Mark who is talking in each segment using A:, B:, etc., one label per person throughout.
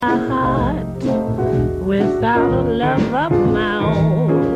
A: My heart without a love of my own.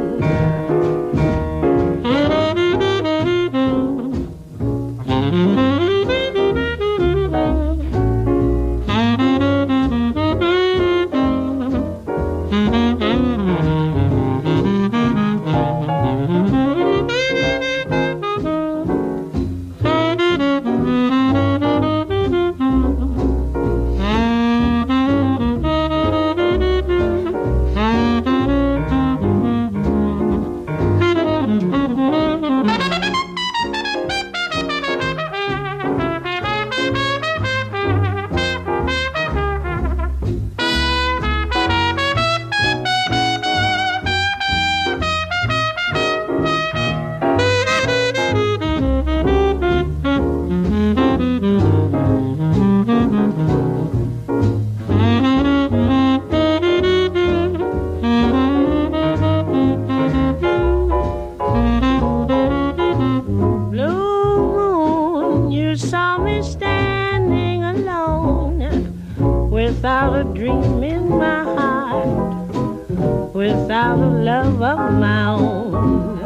A: Without a dream in my heart, without a love of my own.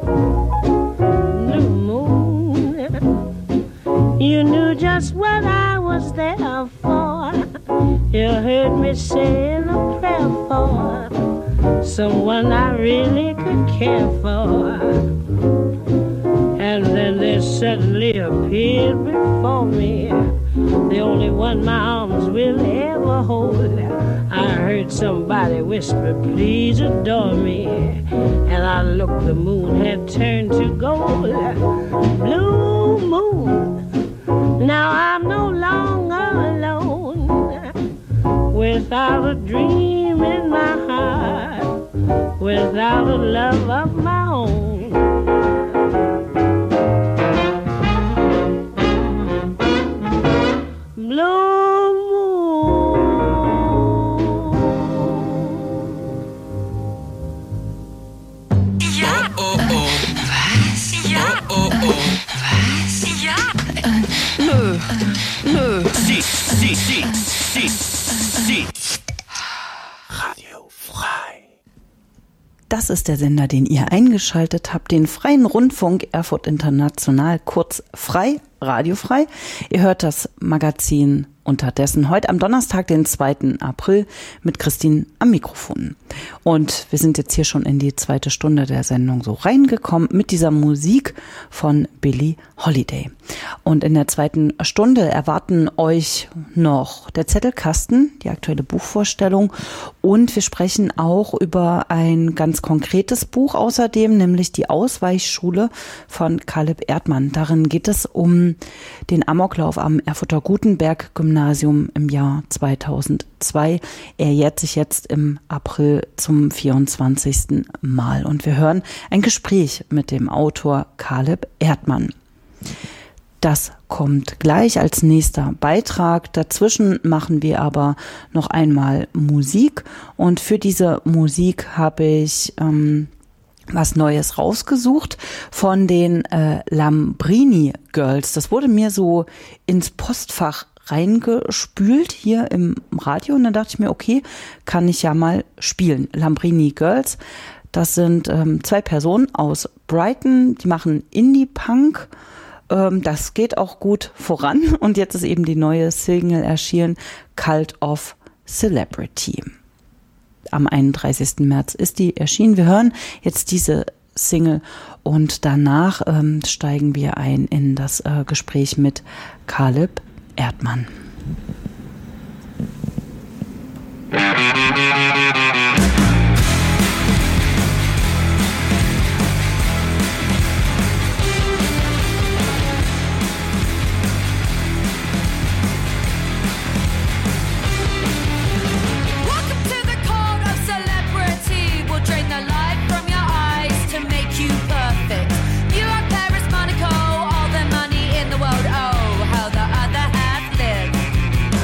A: Blue moon, you knew just what I was there for. You heard me saying a prayer for someone I really could care for. And then they suddenly appeared before me, the only one my arms will ever hold. I heard somebody whisper, please adore me. And I looked, the moon had turned to gold. Blue moon, now I'm no longer alone. Without a dream in my heart, without a love of my own.
B: Radio Frei. Das ist der Sender, den ihr eingeschaltet habt, den Freien Rundfunk Erfurt International, kurz Frei, Radio Frei. Ihr hört das Magazin unterdessen heute am Donnerstag, den 2. April, mit Christine am Mikrofon. Und wir sind jetzt hier schon in die zweite Stunde der Sendung so reingekommen mit dieser Musik von Billie Holiday. Und in der zweiten Stunde erwarten euch noch der Zettelkasten, die aktuelle Buchvorstellung, und wir sprechen auch über ein ganz konkretes Buch außerdem, nämlich die Ausweichschule von Caleb Erdmann. Darin geht es um den Amoklauf am Erfurter Gutenberg-Gymnasium im Jahr 2002. Er jährt sich jetzt im April zum 24. Mal. Und wir hören ein Gespräch mit dem Autor Caleb Erdmann. Das kommt gleich als nächster Beitrag. Dazwischen machen wir aber noch einmal Musik. Und für diese Musik habe ich was Neues rausgesucht von den Lambrini Girls. Das wurde mir so ins Postfach reingespült hier im Radio und dann dachte ich mir, okay, kann ich ja mal spielen. Lambrini Girls, das sind 2 Personen aus Brighton, die machen Indie-Punk. Das geht auch gut voran und jetzt ist eben die neue Single erschienen, Cult of Celebrity. Am 31. März ist die erschienen. Wir hören jetzt diese Single und danach steigen wir ein in das Gespräch mit Caleb Erdmann.
C: Monaco, all the money in the world. Oh, how the other half lives.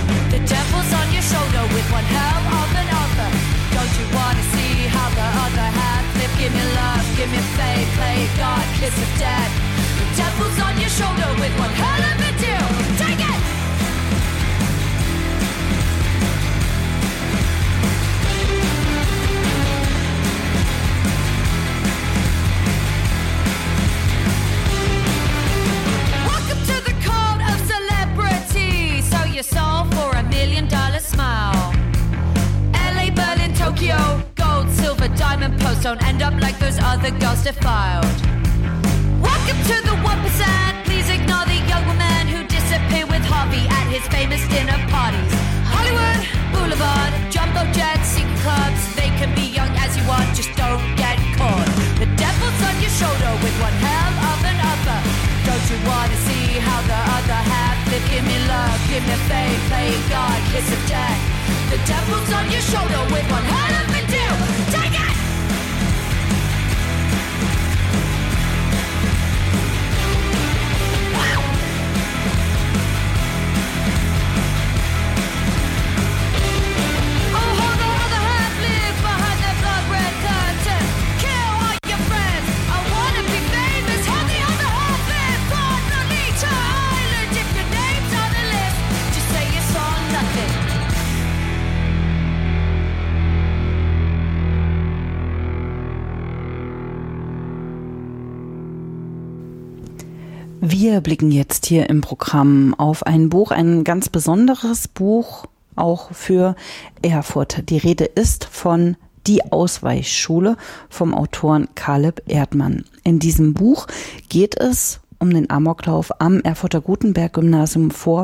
C: just don't end up like those other girls defiled. Welcome to the 1%. Please ignore the young women who disappear with Harvey at his famous dinner parties. Hollywood, Boulevard, jumbo jets, secret clubs. They can be young as you want, just don't get caught. The devil's on your shoulder with one hell of an upper. Don't you wanna see how the other half live? Give me love, give me faith, play God, kiss of death. The devil's on your shoulder with one hell of a deal. Take it!
B: Wir blicken jetzt hier im Programm auf ein Buch, ein ganz besonderes Buch, auch für Erfurt. Die Rede ist von Die Ausweichschule vom Autoren Caleb Erdmann. In diesem Buch geht es um den Amoklauf am Erfurter Gutenberg-Gymnasium vor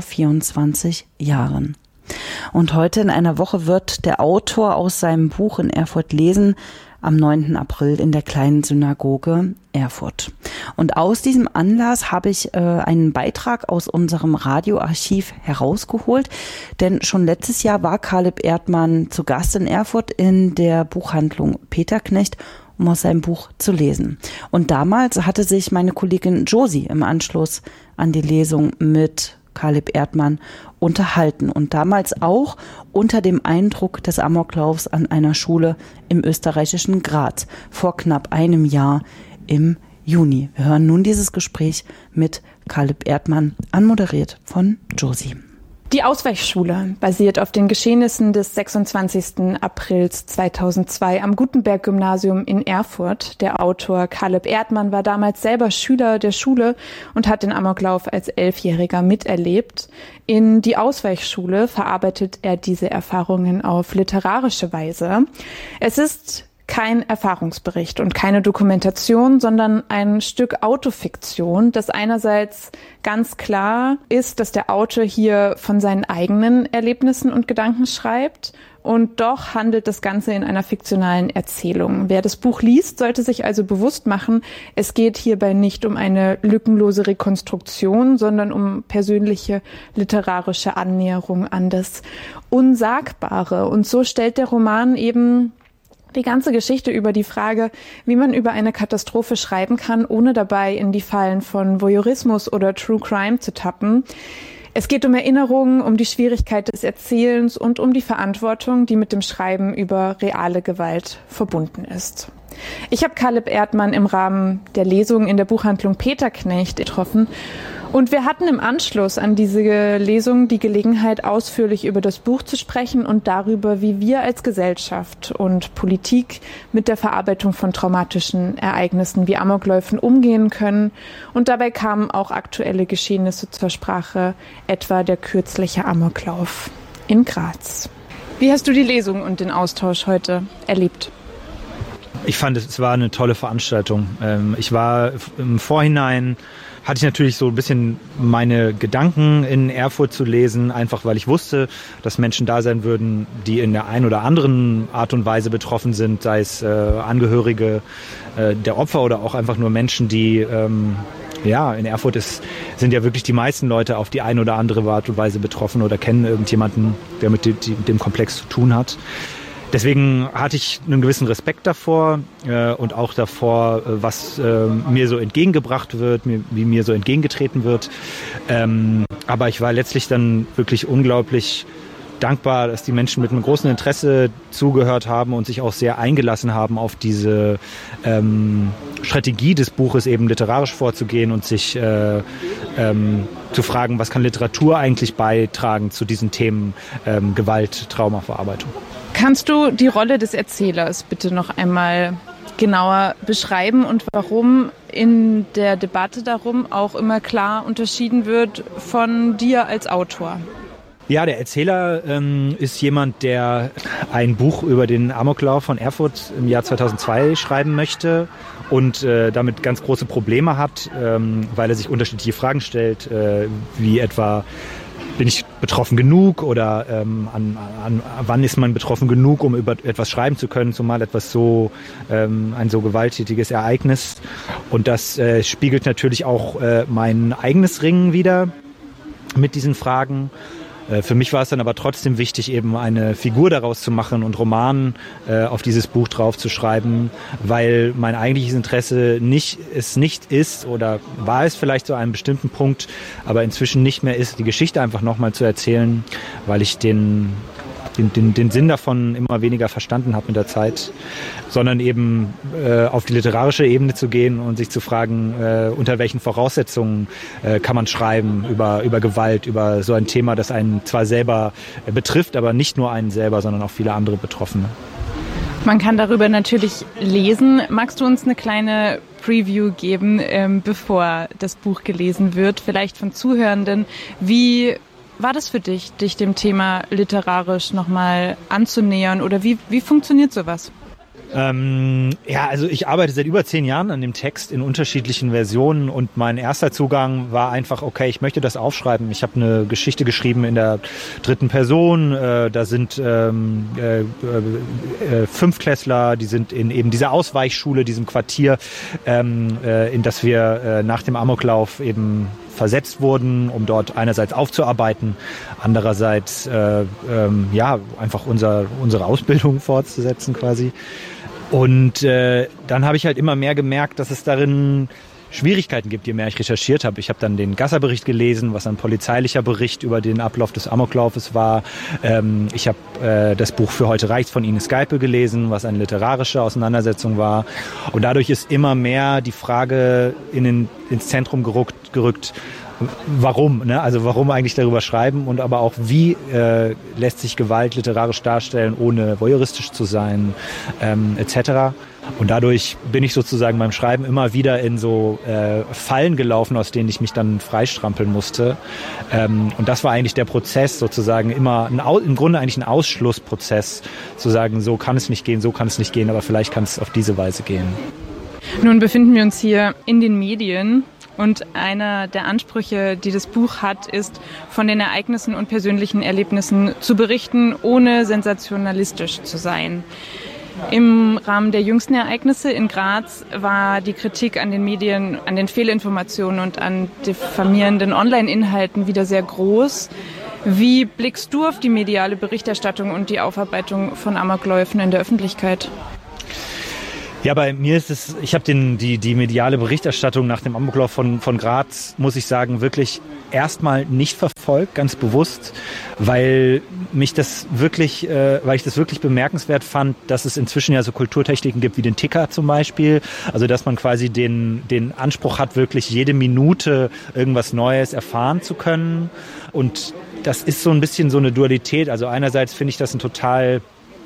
B: 24 Jahren. Und heute in einer Woche wird der Autor aus seinem Buch in Erfurt lesen, am 9. April in der kleinen Synagoge Erfurt. Und aus diesem Anlass habe ich einen Beitrag aus unserem Radioarchiv herausgeholt, denn schon letztes Jahr war Caleb Erdmann zu Gast in Erfurt in der Buchhandlung Peterknecht, um aus seinem Buch zu lesen. Und damals hatte sich meine Kollegin Josie im Anschluss an die Lesung mit Caleb Erdmann unterhalten und damals auch unter dem Eindruck des Amoklaufs an einer Schule im österreichischen Graz vor knapp einem Jahr im Juni. Wir hören nun dieses Gespräch mit Caleb Erdmann, anmoderiert von Josie.
D: Die Ausweichschule basiert auf den Geschehnissen des 26. Aprils 2002 am Gutenberg-Gymnasium in Erfurt. Der Autor Caleb Erdmann war damals selber Schüler der Schule und hat den Amoklauf als 11-Jähriger miterlebt. In Die Ausweichschule verarbeitet er diese Erfahrungen auf literarische Weise. Es ist kein Erfahrungsbericht und keine Dokumentation, sondern ein Stück Autofiktion, das einerseits ganz klar ist, dass der Autor hier von seinen eigenen Erlebnissen und Gedanken schreibt, und doch handelt das Ganze in einer fiktionalen Erzählung. Wer das Buch liest, sollte sich also bewusst machen, es geht hierbei nicht um eine lückenlose Rekonstruktion, sondern um persönliche literarische Annäherung an das Unsagbare. Und so stellt der Roman eben die ganze Geschichte über die Frage, wie man über eine Katastrophe schreiben kann, ohne dabei in die Fallen von Voyeurismus oder True Crime zu tappen. Es geht um Erinnerungen, um die Schwierigkeit des Erzählens und um die Verantwortung, die mit dem Schreiben über reale Gewalt verbunden ist. Ich habe Caleb Erdmann im Rahmen der Lesung in der Buchhandlung Peterknecht getroffen und wir hatten im Anschluss an diese Lesung die Gelegenheit, ausführlich über das Buch zu sprechen und darüber, wie wir als Gesellschaft und Politik mit der Verarbeitung von traumatischen Ereignissen wie Amokläufen umgehen können. Und dabei kamen auch aktuelle Geschehnisse zur Sprache, etwa der kürzliche Amoklauf in Graz. Wie hast du die Lesung und den Austausch heute erlebt?
E: Ich fand, es war eine tolle Veranstaltung. Ich war im Vorhinein, hatte ich natürlich so ein bisschen meine Gedanken in Erfurt zu lesen, einfach weil ich wusste, dass Menschen da sein würden, die in der einen oder anderen Art und Weise betroffen sind, sei es Angehörige der Opfer oder auch einfach nur Menschen, die in Erfurt sind ja wirklich die meisten Leute auf die eine oder andere Art und Weise betroffen oder kennen irgendjemanden, der mit dem Komplex zu tun hat. Deswegen hatte ich einen gewissen Respekt davor und auch davor, was mir so entgegengebracht wird, wie mir so entgegengetreten wird. Aber ich war letztlich dann wirklich unglaublich dankbar, dass die Menschen mit einem großen Interesse zugehört haben und sich auch sehr eingelassen haben auf diese Strategie des Buches, eben literarisch vorzugehen und sich zu fragen, was kann Literatur eigentlich beitragen zu diesen Themen Gewalt, Traumaverarbeitung.
D: Kannst du die Rolle des Erzählers bitte noch einmal genauer beschreiben und warum in der Debatte darum auch immer klar unterschieden wird von dir als Autor?
E: Ja, der Erzähler ist jemand, der ein Buch über den Amoklauf von Erfurt im Jahr 2002 schreiben möchte und damit ganz große Probleme hat, weil er sich unterschiedliche Fragen stellt, wie etwa: Bin ich betroffen genug oder wann ist man betroffen genug, um über etwas schreiben zu können, zumal etwas so ein so gewalttätiges Ereignis. Und das spiegelt natürlich auch mein eigenes Ringen wider mit diesen Fragen. Für mich war es dann aber trotzdem wichtig, eben eine Figur daraus zu machen und Roman auf dieses Buch drauf zu schreiben, weil mein eigentliches Interesse es nicht ist, oder war es vielleicht zu einem bestimmten Punkt, aber inzwischen nicht mehr ist, die Geschichte einfach nochmal zu erzählen, weil ich den Sinn davon immer weniger verstanden habe mit der Zeit, sondern eben auf die literarische Ebene zu gehen und sich zu fragen, unter welchen Voraussetzungen kann man schreiben über Gewalt, über so ein Thema, das einen zwar selber betrifft, aber nicht nur einen selber, sondern auch viele andere Betroffene.
D: Man kann darüber natürlich lesen. Magst du uns eine kleine Preview geben, bevor das Buch gelesen wird, vielleicht von Zuhörenden? Wie war das für dich, dich dem Thema literarisch nochmal anzunähern, oder wie funktioniert sowas?
E: Also ich arbeite seit über 10 Jahren an dem Text in unterschiedlichen Versionen und mein erster Zugang war einfach, okay, ich möchte das aufschreiben. Ich habe eine Geschichte geschrieben in der 3. Person, da sind 5-Klässler, die sind in eben dieser Ausweichschule, diesem Quartier, in das wir nach dem Amoklauf eben versetzt wurden, um dort einerseits aufzuarbeiten, andererseits einfach unsere Ausbildung fortzusetzen quasi. Und dann habe ich halt immer mehr gemerkt, dass es darin Schwierigkeiten gibt, je mehr ich recherchiert habe. Ich habe dann den Gasser-Bericht gelesen, was ein polizeilicher Bericht über den Ablauf des Amoklaufes war. Ich habe das Buch Für heute reicht's von Ines Geipel gelesen, was eine literarische Auseinandersetzung war. Und dadurch ist immer mehr die Frage ins Zentrum gerückt, warum, ne? Also warum eigentlich darüber schreiben und aber auch wie lässt sich Gewalt literarisch darstellen, ohne voyeuristisch zu sein, etc. Und dadurch bin ich sozusagen beim Schreiben immer wieder in so Fallen gelaufen, aus denen ich mich dann freistrampeln musste. Und das war eigentlich der Prozess, sozusagen immer im Grunde eigentlich ein Ausschlussprozess, zu sagen, so kann es nicht gehen, so kann es nicht gehen, aber vielleicht kann es auf diese Weise gehen.
D: Nun befinden wir uns hier in den Medien. Und einer der Ansprüche, die das Buch hat, ist, von den Ereignissen und persönlichen Erlebnissen zu berichten, ohne sensationalistisch zu sein. Im Rahmen der jüngsten Ereignisse in Graz war die Kritik an den Medien, an den Fehlinformationen und an diffamierenden Online-Inhalten wieder sehr groß. Wie blickst du auf die mediale Berichterstattung und die Aufarbeitung von Amokläufen in der Öffentlichkeit?
E: Ja, bei mir ist es, ich habe die mediale Berichterstattung nach dem Amoklauf von Graz, muss ich sagen, wirklich erstmal nicht verfolgt, ganz bewusst, weil ich das wirklich bemerkenswert fand, dass es inzwischen ja so Kulturtechniken gibt wie den Ticker zum Beispiel, also dass man quasi den Anspruch hat, wirklich jede Minute irgendwas Neues erfahren zu können, und das ist so ein bisschen so eine Dualität. Also einerseits finde ich das ein total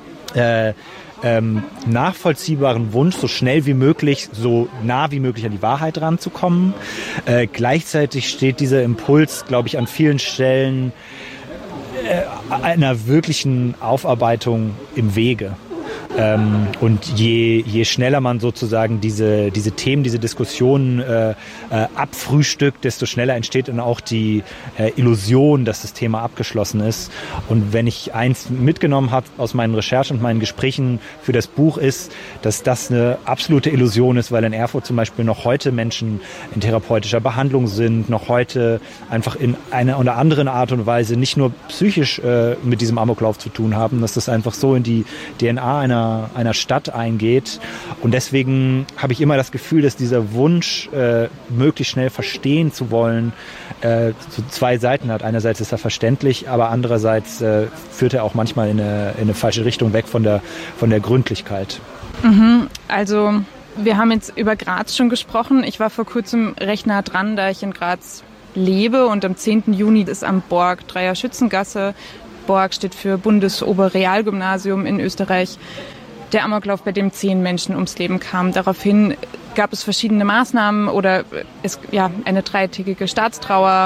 E: nachvollziehbaren Wunsch, so schnell wie möglich, so nah wie möglich an die Wahrheit ranzukommen. Gleichzeitig steht dieser Impuls, glaube ich, an vielen Stellen einer wirklichen Aufarbeitung im Wege. Und je schneller man sozusagen diese Themen, diese Diskussionen abfrühstückt, desto schneller entsteht dann auch die Illusion, dass das Thema abgeschlossen ist. Und wenn ich eins mitgenommen habe aus meinen Recherchen und meinen Gesprächen für das Buch, ist, dass das eine absolute Illusion ist, weil in Erfurt zum Beispiel noch heute Menschen in therapeutischer Behandlung sind, noch heute einfach in einer oder anderen Art und Weise nicht nur psychisch mit diesem Amoklauf zu tun haben, dass das einfach so in die DNA einer Stadt eingeht. Und deswegen habe ich immer das Gefühl, dass dieser Wunsch, möglichst schnell verstehen zu wollen, so zwei Seiten hat. Einerseits ist er verständlich, aber andererseits führt er auch manchmal in eine falsche Richtung, weg von der Gründlichkeit.
D: Also wir haben jetzt über Graz schon gesprochen. Ich war vor kurzem recht nah dran, da ich in Graz lebe, und am 10. Juni ist am Borg Dreier-Schützengasse, Borg steht für Bundesoberrealgymnasium in Österreich, der Amoklauf, bei dem 10 Menschen ums Leben kamen. Daraufhin gab es verschiedene Maßnahmen oder eine 3-tägige Staatstrauer.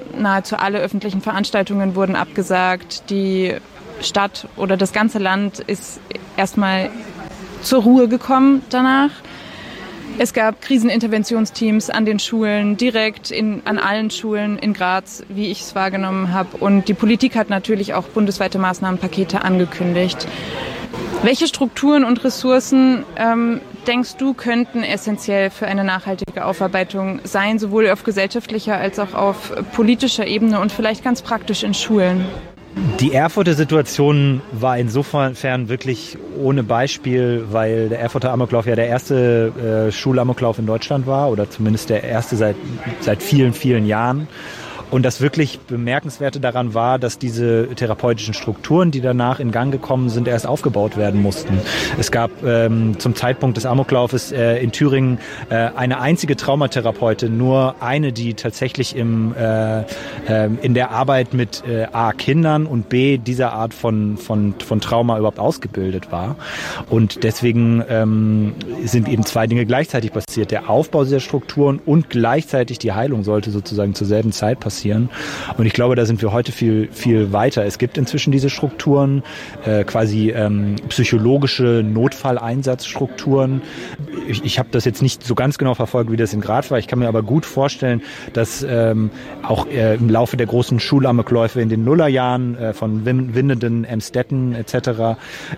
D: nahezu alle öffentlichen Veranstaltungen wurden abgesagt. Die Stadt oder das ganze Land ist erstmal zur Ruhe gekommen danach. Es gab Kriseninterventionsteams an den Schulen, direkt an allen Schulen in Graz, wie ich es wahrgenommen habe. Und die Politik hat natürlich auch bundesweite Maßnahmenpakete angekündigt. Welche Strukturen und Ressourcen, denkst du, könnten essentiell für eine nachhaltige Aufarbeitung sein, sowohl auf gesellschaftlicher als auch auf politischer Ebene und vielleicht ganz praktisch in Schulen?
E: Die Erfurter Situation war insofern wirklich ohne Beispiel, weil der Erfurter Amoklauf ja der erste Schulamoklauf in Deutschland war oder zumindest der erste seit vielen, vielen Jahren. Und das wirklich Bemerkenswerte daran war, dass diese therapeutischen Strukturen, die danach in Gang gekommen sind, erst aufgebaut werden mussten. Es gab zum Zeitpunkt des Amoklaufes in Thüringen eine einzige Traumatherapeutin, nur eine, die tatsächlich in der Arbeit mit A, Kindern und B, dieser Art von Trauma überhaupt ausgebildet war. Und deswegen sind eben zwei Dinge gleichzeitig passiert. Der Aufbau dieser Strukturen und gleichzeitig die Heilung sollte sozusagen zur selben Zeit passieren. Und ich glaube, da sind wir heute viel, viel weiter. Es gibt inzwischen diese Strukturen, quasi psychologische Notfalleinsatzstrukturen. Ich habe das jetzt nicht so ganz genau verfolgt, wie das in Graz war. Ich kann mir aber gut vorstellen, dass auch im Laufe der großen Schulamokläufe in den Nullerjahren von Winnenden, Emstetten etc.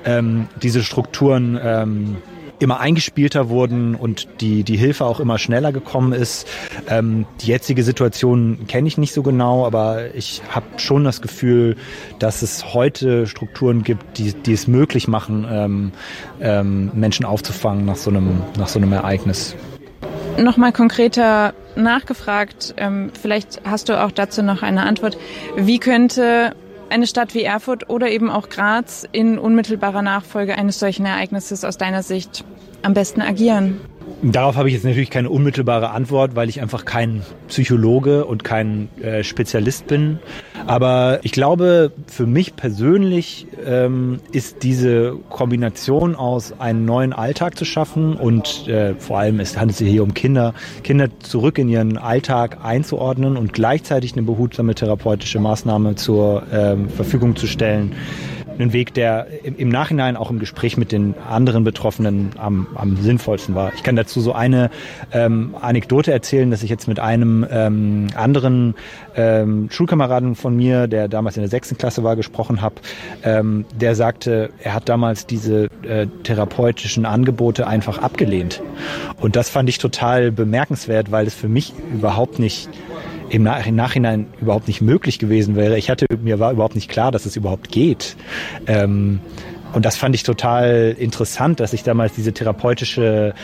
E: Diese Strukturen immer eingespielter wurden und die Hilfe auch immer schneller gekommen ist. Die jetzige Situation kenne ich nicht so genau, aber ich habe schon das Gefühl, dass es heute Strukturen gibt, die es möglich machen, Menschen aufzufangen nach so einem Ereignis.
D: Nochmal konkreter nachgefragt, vielleicht hast du auch dazu noch eine Antwort. Wie könnte eine Stadt wie Erfurt oder eben auch Graz in unmittelbarer Nachfolge eines solchen Ereignisses aus deiner Sicht am besten agieren?
E: Darauf habe ich jetzt natürlich keine unmittelbare Antwort, weil ich einfach kein Psychologe und kein Spezialist bin. Aber ich glaube, für mich persönlich ist diese Kombination aus einen neuen Alltag zu schaffen und vor allem handelt es sich hier um Kinder zurück in ihren Alltag einzuordnen und gleichzeitig eine behutsame therapeutische Maßnahme zur Verfügung zu stellen. Ein Weg, der im Nachhinein auch im Gespräch mit den anderen Betroffenen am sinnvollsten war. Ich kann dazu so eine Anekdote erzählen, dass ich jetzt mit einem anderen Schulkameraden von mir, der damals in der 6. Klasse war, gesprochen habe. Der sagte, er hat damals diese therapeutischen Angebote einfach abgelehnt. Und das fand ich total bemerkenswert, weil es für mich überhaupt nicht im Nachhinein überhaupt nicht möglich gewesen wäre. Mir war überhaupt nicht klar, dass es überhaupt geht. Und das fand ich total interessant, dass ich damals diese therapeutischen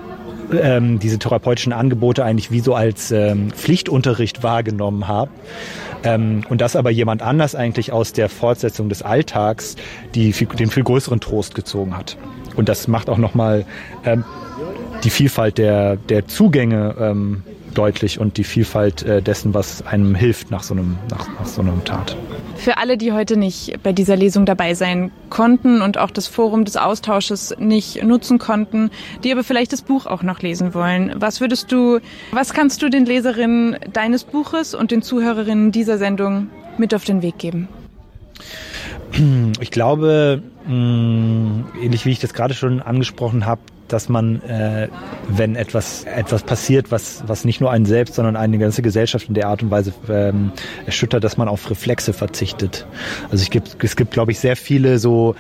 E: Angebote eigentlich wie so als Pflichtunterricht wahrgenommen habe. Und dass aber jemand anders eigentlich aus der Fortsetzung des Alltags den viel größeren Trost gezogen hat. Und das macht auch nochmal die Vielfalt der Zugänge deutlich und die Vielfalt dessen, was einem hilft nach so einem Tat.
D: Für alle, die heute nicht bei dieser Lesung dabei sein konnten und auch das Forum des Austausches nicht nutzen konnten, die aber vielleicht das Buch auch noch lesen wollen, was kannst du den Leserinnen deines Buches und den Zuhörerinnen dieser Sendung mit auf den Weg geben?
E: Ich glaube, ähnlich wie ich das gerade schon angesprochen habe, dass man, wenn etwas passiert, was nicht nur einen selbst, sondern eine ganze Gesellschaft in der Art und Weise erschüttert, dass man auf Reflexe verzichtet. Also es gibt, glaube ich, sehr viele so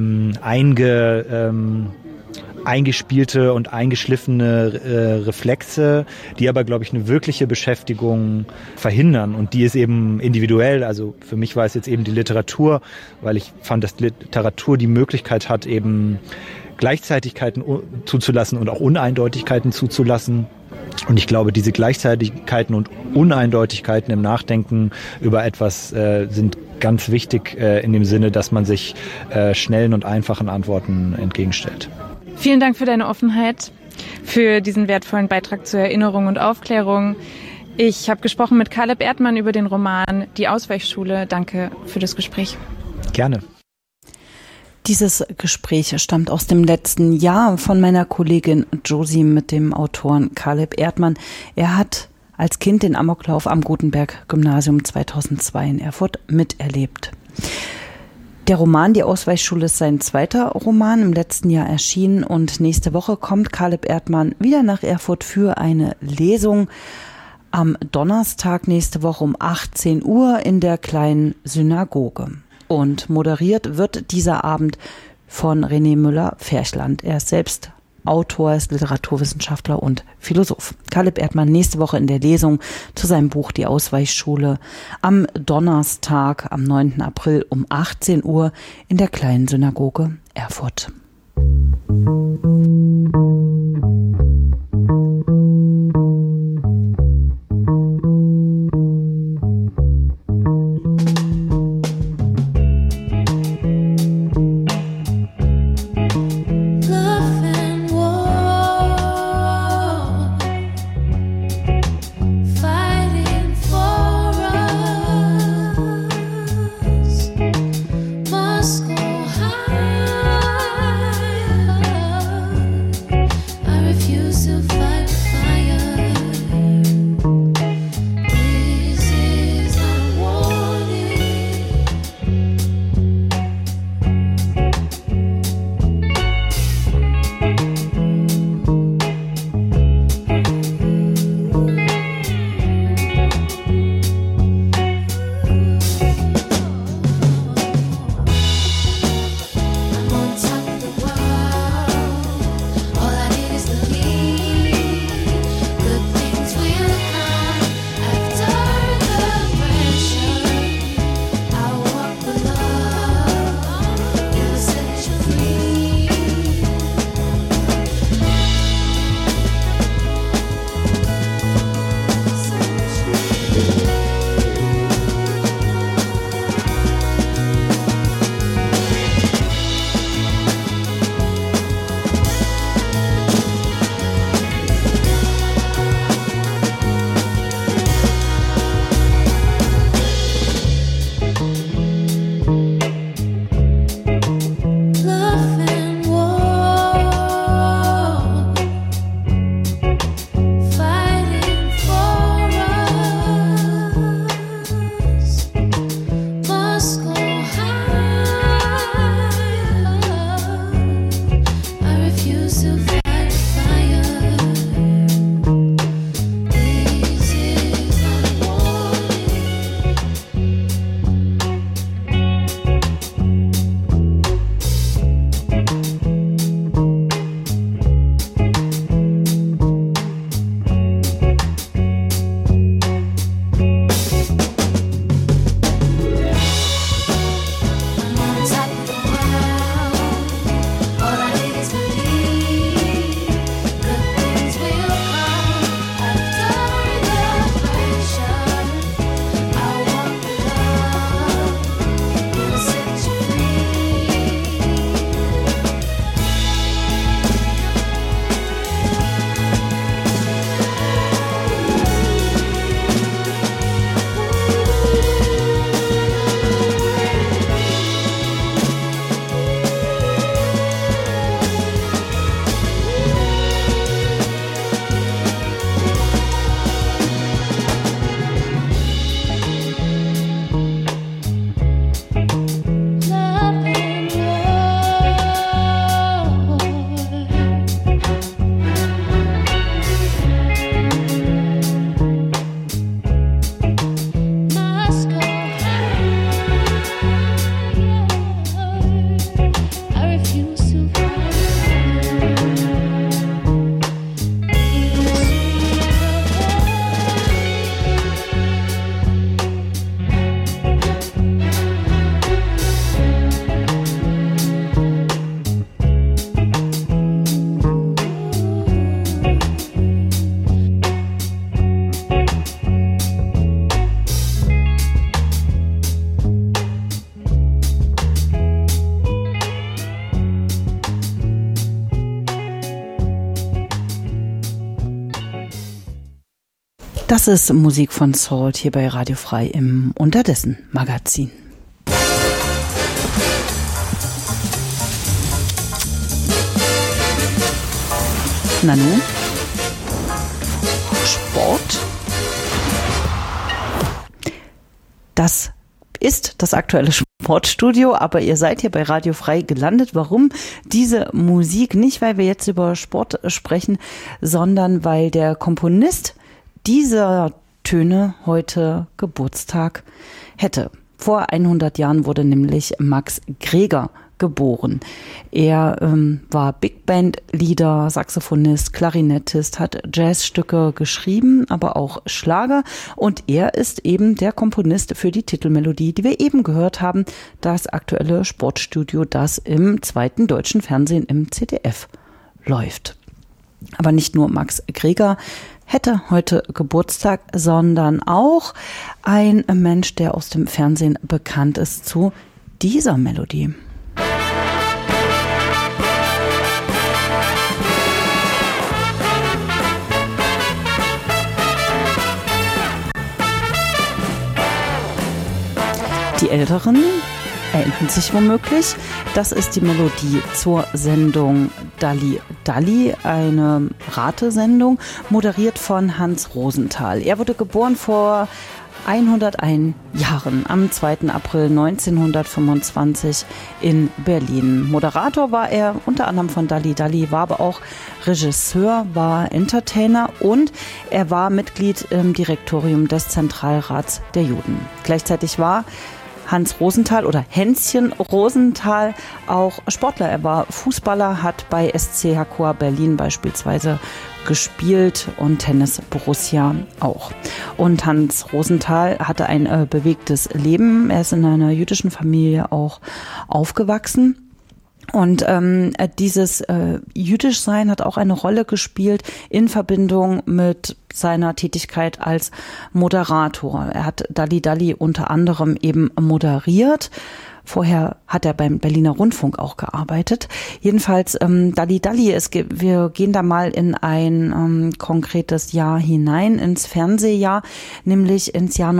E: eingespielte und eingeschliffene Reflexe, die aber, glaube ich, eine wirkliche Beschäftigung verhindern. Und die ist eben individuell. Also für mich war es jetzt eben die Literatur, weil ich fand, dass Literatur die Möglichkeit hat, eben Gleichzeitigkeiten zuzulassen und auch Uneindeutigkeiten zuzulassen. Und ich glaube, diese Gleichzeitigkeiten und Uneindeutigkeiten im Nachdenken über etwas sind ganz wichtig in dem Sinne, dass man sich schnellen und einfachen Antworten entgegenstellt.
D: Vielen Dank für deine Offenheit, für diesen wertvollen Beitrag zur Erinnerung und Aufklärung. Ich habe gesprochen mit Caleb Erdmann über den Roman Die Ausweichschule. Danke für das Gespräch.
E: Gerne.
B: Dieses Gespräch stammt aus dem letzten Jahr von meiner Kollegin Josie mit dem Autoren Caleb Erdmann. Er hat als Kind den Amoklauf am Gutenberg-Gymnasium 2002 in Erfurt miterlebt. Der Roman Die Ausweichschule ist sein zweiter Roman, im letzten Jahr erschienen, und nächste Woche kommt Caleb Erdmann wieder nach Erfurt für eine Lesung am Donnerstag nächste Woche um 18 Uhr in der kleinen Synagoge. Und moderiert wird dieser Abend von René Müller-Ferchland. Er ist selbst Autor, ist Literaturwissenschaftler und Philosoph. Caleb Erdmann nächste Woche in der Lesung zu seinem Buch Die Ausweichschule am Donnerstag, am 9. April um 18 Uhr in der kleinen Synagoge Erfurt. Das ist Musik von Salt hier bei Radio Frei im Unterdessen Magazin. Na nun, Sport Das ist das aktuelle Sportstudio, aber ihr seid hier bei Radio Frei gelandet. Warum diese Musik? Nicht, weil wir jetzt über Sport sprechen, sondern weil der Komponist dieser Töne heute Geburtstag hätte. Vor 100 Jahren wurde nämlich Max Greger geboren. Er war Big Band Leader, Saxophonist, Klarinettist, hat Jazzstücke geschrieben, aber auch Schlager, und er ist eben der Komponist für die Titelmelodie, die wir eben gehört haben, das aktuelle Sportstudio, das im zweiten deutschen Fernsehen im ZDF läuft. Aber nicht nur Max Greger hätte heute Geburtstag, sondern auch ein Mensch, der aus dem Fernsehen bekannt ist zu dieser Melodie. Die Älteren erinnern sich womöglich. Das ist die Melodie zur Sendung Dalli Dalli, eine Ratesendung, moderiert von Hans Rosenthal. Er wurde geboren vor 101 Jahren, am 2. April 1925 in Berlin. Moderator war er unter anderem von Dalli Dalli, war aber auch Regisseur, war Entertainer und er war Mitglied im Direktorium des Zentralrats der Juden. Gleichzeitig war Hans Rosenthal oder Hänschen Rosenthal auch Sportler. Er war Fußballer, hat bei SC Hakoah Berlin beispielsweise gespielt und Tennis Borussia auch. Und Hans Rosenthal hatte ein bewegtes Leben. Er ist in einer jüdischen Familie auch aufgewachsen. Und dieses Jüdischsein hat auch eine Rolle gespielt in Verbindung mit seiner Tätigkeit als Moderator. Er hat Dalli Dalli unter anderem eben moderiert. Vorher hat er beim Berliner Rundfunk auch gearbeitet. Jedenfalls Dalli Dalli, wir gehen da mal in ein konkretes Jahr hinein, ins Fernsehjahr, nämlich ins Jahr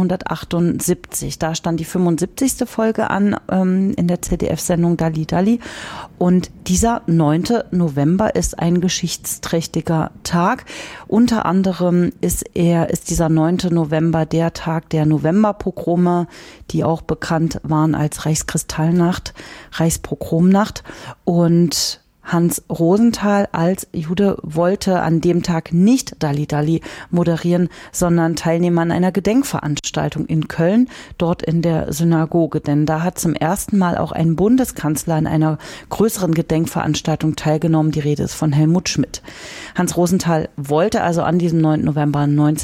B: 1978. Da stand die 75. Folge an in der ZDF-Sendung Dalli Dalli. Und dieser 9. November ist ein geschichtsträchtiger Tag. Unter anderem ist dieser 9. November der Tag der Novemberpogrome, die auch bekannt waren als Reichskristallnacht, Reichspogromnacht. Und Hans Rosenthal als Jude wollte an dem Tag nicht Dalli Dalli moderieren, sondern Teilnehmer an einer Gedenkveranstaltung in Köln, dort in der Synagoge. Denn da hat zum ersten Mal auch ein Bundeskanzler an einer größeren Gedenkveranstaltung teilgenommen. Die Rede ist von Helmut Schmidt. Hans Rosenthal wollte also an diesem 9. November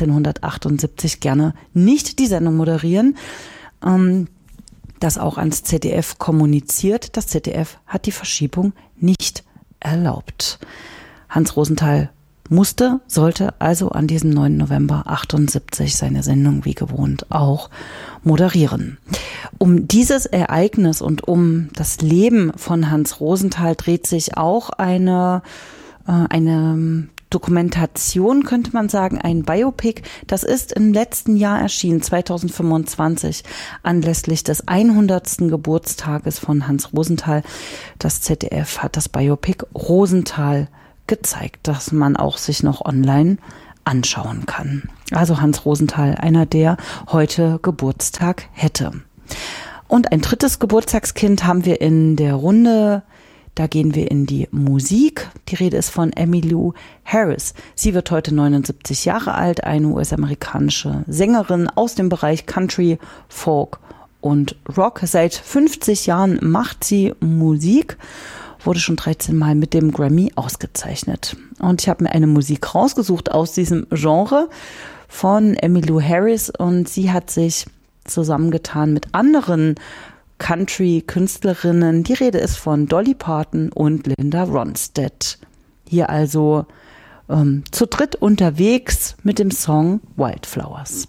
B: 1978 gerne nicht die Sendung moderieren. Das auch ans ZDF kommuniziert. Das ZDF hat die Verschiebung nicht erlaubt. Hans Rosenthal sollte also an diesem 9. November 78 seine Sendung wie gewohnt auch moderieren. Um dieses Ereignis und um das Leben von Hans Rosenthal dreht sich auch eine Dokumentation, könnte man sagen, ein Biopic. Das ist im letzten Jahr erschienen, 2025, anlässlich des 100. Geburtstages von Hans Rosenthal. Das ZDF hat das Biopic Rosenthal gezeigt, das man auch sich noch online anschauen kann. Also Hans Rosenthal, einer, der heute Geburtstag hätte. Und ein drittes Geburtstagskind haben wir in der Runde. Da gehen wir in die Musik. Die Rede ist von Emmylou Harris. Sie wird heute 79 Jahre alt, eine US-amerikanische Sängerin aus dem Bereich Country, Folk und Rock. Seit 50 Jahren macht sie Musik, wurde schon 13 Mal mit dem Grammy ausgezeichnet. Und ich habe mir eine Musik rausgesucht aus diesem Genre von Emmylou Harris und sie hat sich zusammengetan mit anderen Country-Künstlerinnen. Die Rede ist von Dolly Parton und Linda Ronstadt. Hier also zu dritt unterwegs mit dem Song Wildflowers.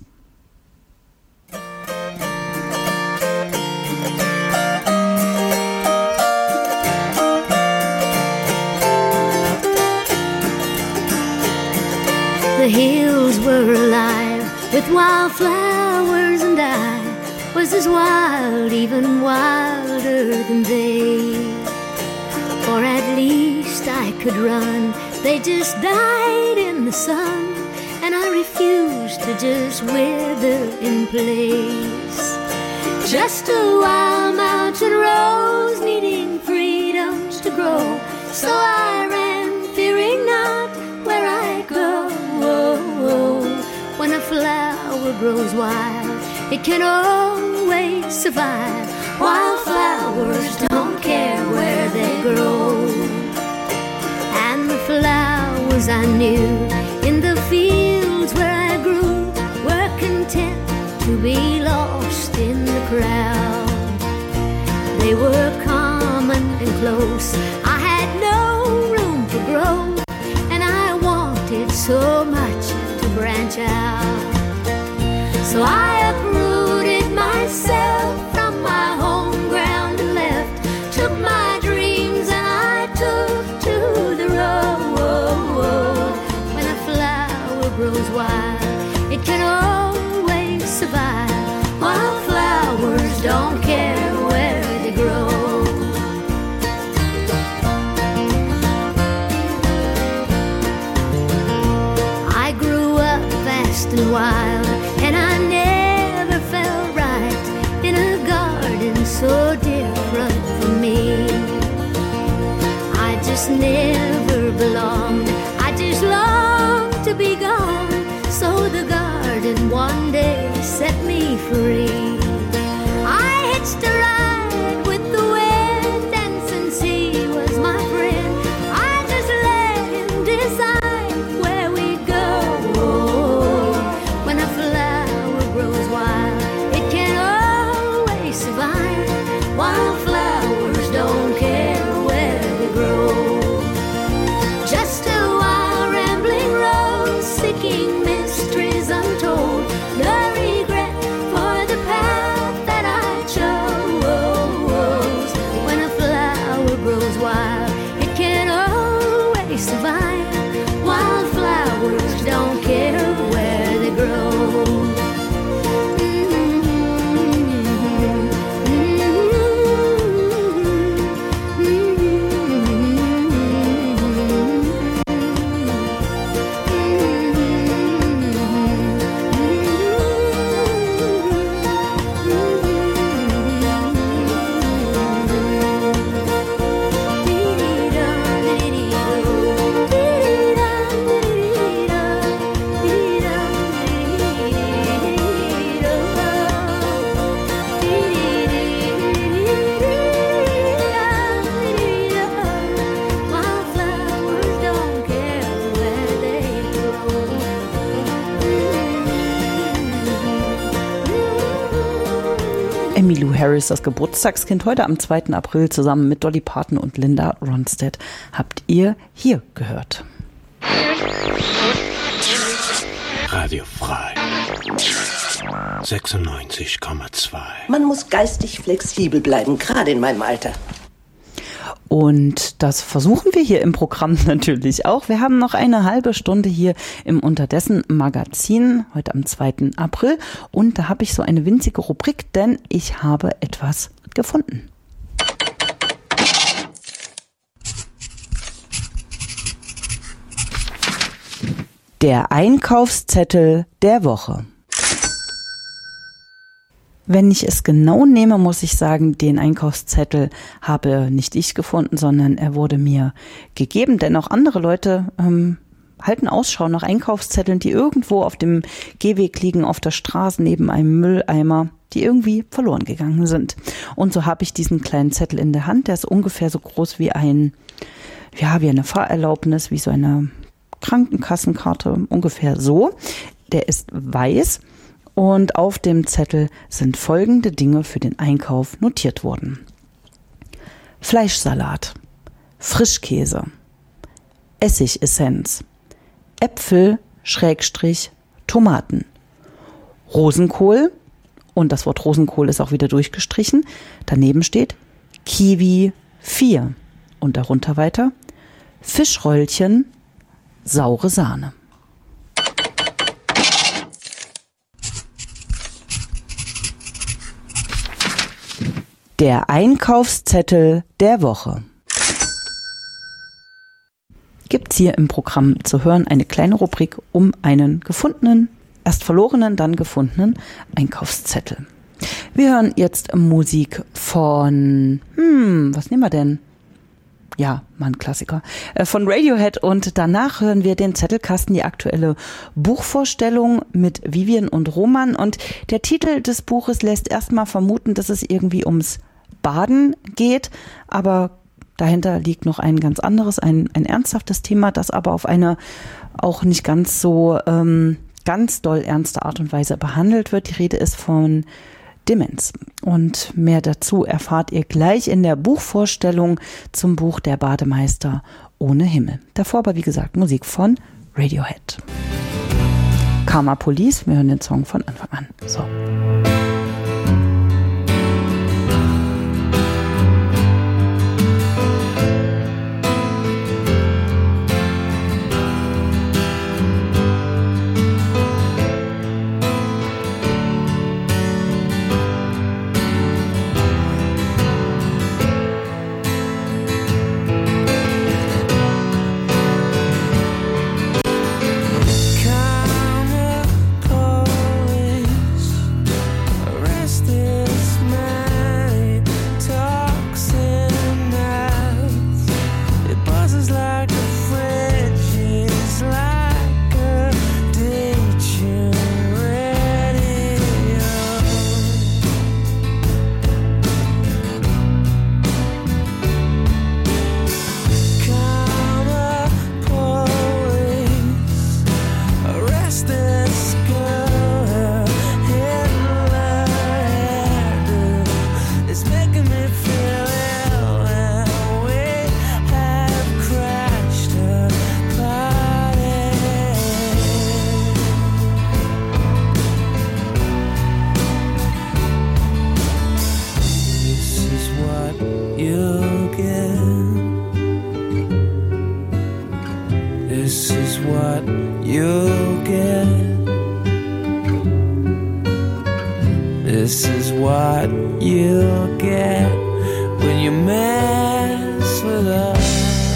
F: The hills were alive with wildflowers and I was as wild, even wilder than they. Or at least I could run. They just died in the sun, and I refused used to just wither in place. Just a wild mountain rose needing freedoms to grow. So I ran, fearing not where I go. When a flower grows wild, it can always survive. Wildflowers don't care where they grow. And the flowers I knew in the fields where I grew were content to be lost in the crowd. They were common and close. I had no room to grow, and I wanted so much to branch out. So I uprooted myself from my home ground and left. Took my dreams and I took to the road. When a flower grows wild, it can always survive. Wildflowers don't care where they grow. I grew up fast and wild, and I never felt right in a garden so different from me. I just never belonged, I just longed to be gone. So the garden one day set me free. I hitched a ride with the wind, and since he was my friend, I just let him decide where we'd go. When a flower grows wild, it can always survive. Wildflowers don't care where they grow. Just a wild rambling rose, seeking mysteries untold. No regret for the path that I chose. When a flower grows wild, it can always survive. Wildflowers don't care where they grow.
B: Emmylou Harris, das Geburtstagskind, heute am 2. April zusammen mit Dolly Parton und Linda Ronstadt, habt ihr hier gehört.
G: Radio Frei 96,2.
H: Man muss geistig flexibel bleiben, gerade in meinem Alter.
B: Und das versuchen wir hier im Programm natürlich auch. Wir haben noch eine halbe Stunde hier im Unterdessen Magazin, heute am 2. April. Und da habe ich so eine winzige Rubrik, denn ich habe etwas gefunden. Der Einkaufszettel der Woche. Wenn ich es genau nehme, muss ich sagen, den Einkaufszettel habe nicht ich gefunden, sondern er wurde mir gegeben. Denn auch andere Leute halten Ausschau nach Einkaufszetteln, die irgendwo auf dem Gehweg liegen, auf der Straße neben einem Mülleimer, die irgendwie verloren gegangen sind. Und so habe ich diesen kleinen Zettel in der Hand. Der ist ungefähr so groß wie eine Fahrerlaubnis, wie so eine Krankenkassenkarte, ungefähr so. Der ist weiß. Und auf dem Zettel sind folgende Dinge für den Einkauf notiert worden. Fleischsalat, Frischkäse, Essigessenz, Äpfel / Tomaten, Rosenkohl, und das Wort Rosenkohl ist auch wieder durchgestrichen, daneben steht Kiwi 4 und darunter weiter Fischröllchen, saure Sahne. Der Einkaufszettel der Woche. Gibt's hier im Programm zu hören eine kleine Rubrik um einen gefundenen erst verlorenen, dann gefundenen Einkaufszettel. Wir hören jetzt Musik von, was nehmen wir denn? Ja, mal ein Klassiker. Von Radiohead, und danach hören wir den Zettelkasten, die aktuelle Buchvorstellung mit Vivian und Roman. Und der Titel des Buches lässt erstmal vermuten, dass es irgendwie ums Baden geht, aber dahinter liegt noch ein ganz anderes, ein ernsthaftes Thema, das aber auf eine auch nicht ganz so ganz doll ernste Art und Weise behandelt wird. Die Rede ist von Demenz. Und mehr dazu erfahrt ihr gleich in der Buchvorstellung zum Buch Der Bademeister ohne Himmel. Davor aber, wie gesagt, Musik von Radiohead. Karma Police, wir hören den Song von Anfang an. So.
I: This is what you'll get when you mess with us.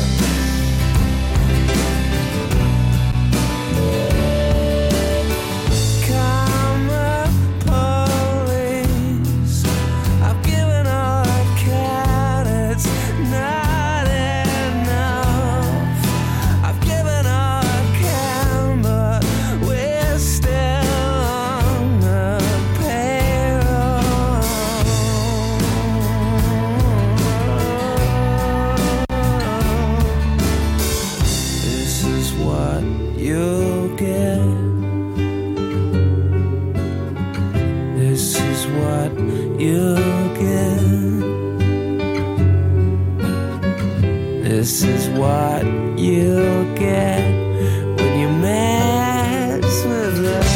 I: This is what you'll get when you mess with us.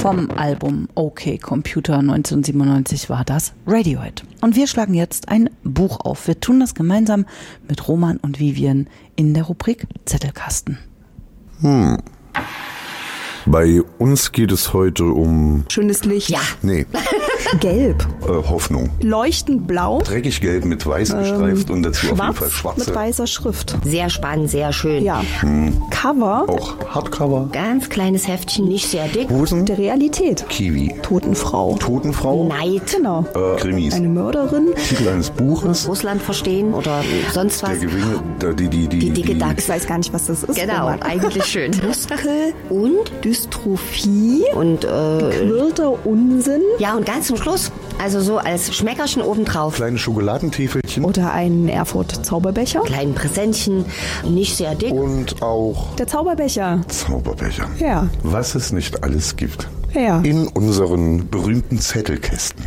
B: Vom Album OK Computer 1997 war das Radiohead. Und wir schlagen jetzt ein Buch auf. Wir tun das gemeinsam mit Roman und Vivian in der Rubrik Zettelkasten.
J: Bei uns geht es heute um...
K: Schönes Licht. Ja.
J: Nee.
K: Gelb.
J: Hoffnung.
K: Leuchtend blau.
J: Dreckig gelb mit weiß gestreift und dazu
K: schwarz
J: auf jeden Fall schwarze.
K: Mit weißer Schrift.
L: Sehr spannend, sehr schön.
K: Ja. Cover.
J: Auch Hardcover.
L: Ganz kleines Heftchen, nicht sehr dick.
J: Hosen.
K: Der Realität.
J: Kiwi.
K: Totenfrau.
J: Totenfrau.
L: Neid.
K: Genau.
J: Krimis.
K: Eine Mörderin.
J: Titel eines Buches.
L: Russland verstehen oder sonst was.
J: Der Gewinne,
L: die dicke Dachs.
K: Ich weiß gar nicht, was das ist.
L: Genau, eigentlich schön.
K: Muskel und Dystrophie
L: und
K: gequirlter Unsinn.
L: Ja, und ganz zum Schluss, also so als Schmeckerchen obendrauf.
J: Kleine Schokoladentäfelchen.
K: Oder ein Erfurt-Zauberbecher.
L: Kleinen Präsentchen, nicht sehr dick.
J: Und auch
K: der Zauberbecher.
J: Zauberbecher.
K: Ja.
J: Was es nicht alles gibt.
K: Ja.
J: In unseren berühmten Zettelkästen.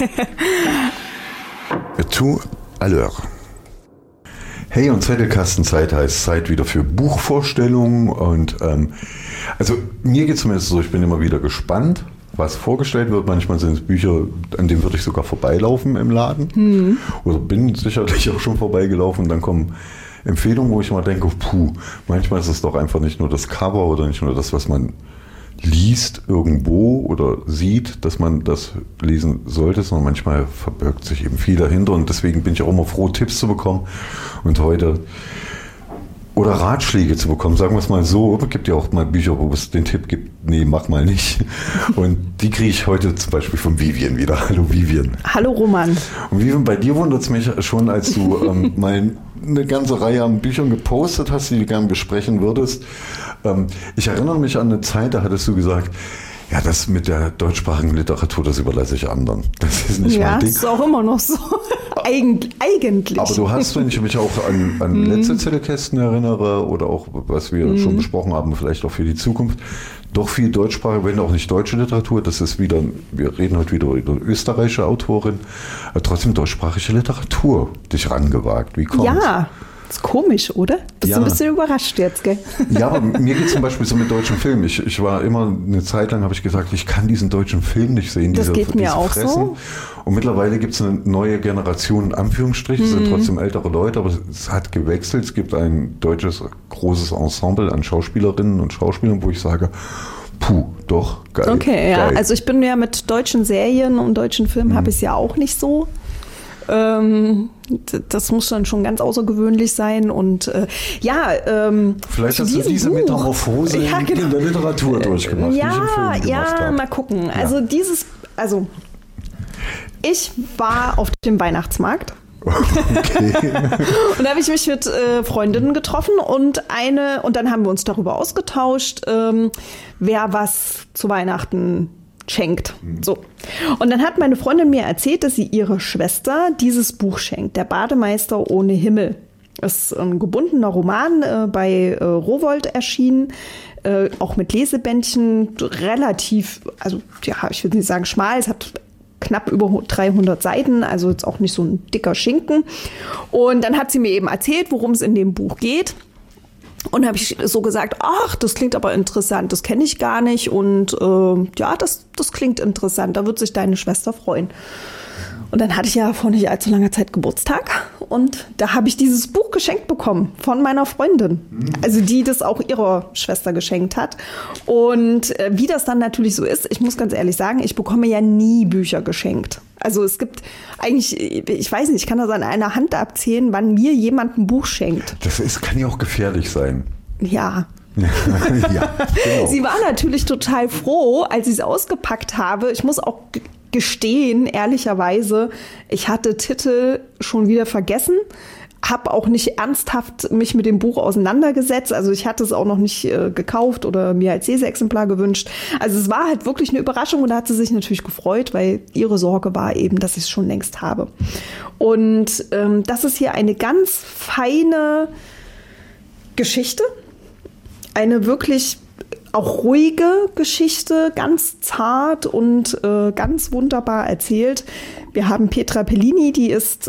J: Tout à l'heure. Hey, und Zettelkastenzeit heißt Zeit wieder für Buchvorstellungen. Und also mir geht es zumindest so, ich bin immer wieder gespannt, was vorgestellt wird. Manchmal sind es Bücher, an denen würde ich sogar vorbeilaufen im Laden. Oder bin sicherlich auch schon vorbeigelaufen. Und dann kommen Empfehlungen, wo ich immer denke, manchmal ist es doch einfach nicht nur das Cover oder nicht nur das, was man liest irgendwo oder sieht, dass man das lesen sollte, sondern manchmal verbirgt sich eben viel dahinter. Und deswegen bin ich auch immer froh, Tipps zu bekommen. Und heute oder Ratschläge zu bekommen, sagen wir es mal so. Es gibt ja auch mal Bücher, wo es den Tipp gibt, nee, mach mal nicht. Und die kriege ich heute zum Beispiel von Vivian wieder. Hallo Vivian.
K: Hallo Roman.
J: Und Vivian, bei dir wundert es mich schon, als du mal eine ganze Reihe an Büchern gepostet hast, die du gerne besprechen würdest. Ich erinnere mich an eine Zeit, da hattest du gesagt, ja, das mit der deutschsprachigen Literatur, das überlasse ich anderen. Das ist nicht mein Ding.
K: Ja, ist auch immer noch so. Eigentlich.
J: Aber du hast, wenn ich mich auch an letzte Zettelkästen erinnere oder auch, was wir schon besprochen haben, vielleicht auch für die Zukunft, doch viel deutschsprachige, wenn auch nicht deutsche Literatur, das ist wieder, wir reden heute wieder über eine österreichische Autorin, trotzdem deutschsprachige Literatur dich rangewagt. Wie kommt's?
K: Ja. Das ist komisch, oder? Bist du ein bisschen überrascht jetzt, gell?
J: Ja, aber mir geht es zum Beispiel so mit deutschen Filmen. Ich war immer eine Zeit lang, habe ich gesagt, ich kann diesen deutschen Film nicht sehen.
K: Das geht mir auch
J: Fressen.
K: so.
J: Und mittlerweile gibt es eine neue Generation, in Anführungsstrichen, es sind trotzdem ältere Leute, aber es hat gewechselt. Es gibt ein deutsches großes Ensemble an Schauspielerinnen und Schauspielern, wo ich sage, doch, geil.
K: Okay, ja,
J: geil.
K: also ich bin ja mit deutschen Serien und deutschen Filmen habe ich es ja auch nicht so. Das muss dann schon ganz außergewöhnlich sein und
J: vielleicht hast du diese Metamorphose in der Literatur durchgemacht.
K: Mal gucken. Also ich war auf dem Weihnachtsmarkt.
J: Okay.
K: Und da habe ich mich mit Freundinnen getroffen und dann haben wir uns darüber ausgetauscht, wer was zu Weihnachten schenkt. So. Und dann hat meine Freundin mir erzählt, dass sie ihrer Schwester dieses Buch schenkt, Der Bademeister ohne Himmel. Das ist ein gebundener Roman bei Rowohlt erschienen, auch mit Lesebändchen, relativ, also ja, ich würde nicht sagen schmal, es hat knapp über 300 Seiten, also jetzt auch nicht so ein dicker Schinken. Und dann hat sie mir eben erzählt, worum es in dem Buch geht. Und habe ich so gesagt, ach, das klingt aber interessant, das kenne ich gar nicht. Und das klingt interessant, da wird sich deine Schwester freuen. Und dann hatte ich ja vor nicht allzu langer Zeit Geburtstag. Und da habe ich dieses Buch geschenkt bekommen von meiner Freundin. Also die das auch ihrer Schwester geschenkt hat. Und wie das dann natürlich so ist, ich muss ganz ehrlich sagen, ich bekomme ja nie Bücher geschenkt. Also es gibt eigentlich, ich weiß nicht, ich kann das an einer Hand abzählen, wann mir jemand ein Buch schenkt.
J: Kann ja auch gefährlich sein.
K: Ja.
J: Ja, genau.
K: Sie war natürlich total froh, als ich es ausgepackt habe. Ich muss auch gestehen, ehrlicherweise, ich hatte Titel schon wieder vergessen, habe auch nicht ernsthaft mich mit dem Buch auseinandergesetzt. Also ich hatte es auch noch nicht gekauft oder mir als Leseexemplar gewünscht. Also es war halt wirklich eine Überraschung und da hat sie sich natürlich gefreut, weil ihre Sorge war eben, dass ich es schon längst habe. Und das ist hier eine ganz feine Geschichte, eine wirklich auch ruhige Geschichte, ganz zart und ganz wunderbar erzählt. Wir haben Petra Pellini, die ist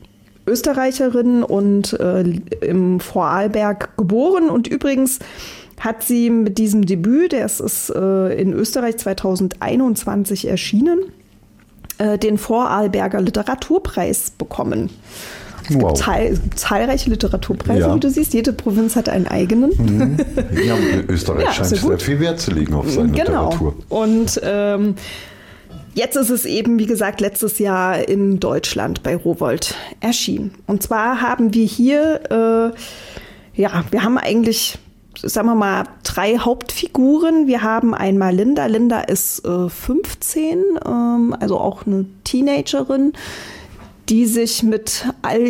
K: Österreicherin und im Vorarlberg geboren und übrigens hat sie mit diesem Debüt, das ist in Österreich 2021 erschienen, den Vorarlberger Literaturpreis bekommen. Es gibt zahlreiche Literaturpreise, wie du siehst. Jede Provinz hat einen eigenen.
J: Ja, Österreich scheint sehr viel Wert zu legen auf seine Literatur.
K: Und jetzt ist es eben, wie gesagt, letztes Jahr in Deutschland bei Rowohlt erschienen. Und zwar haben wir hier, wir haben eigentlich, sagen wir mal, 3 Hauptfiguren. Wir haben einmal Linda. Linda ist 15, also auch eine Teenagerin, die sich mit all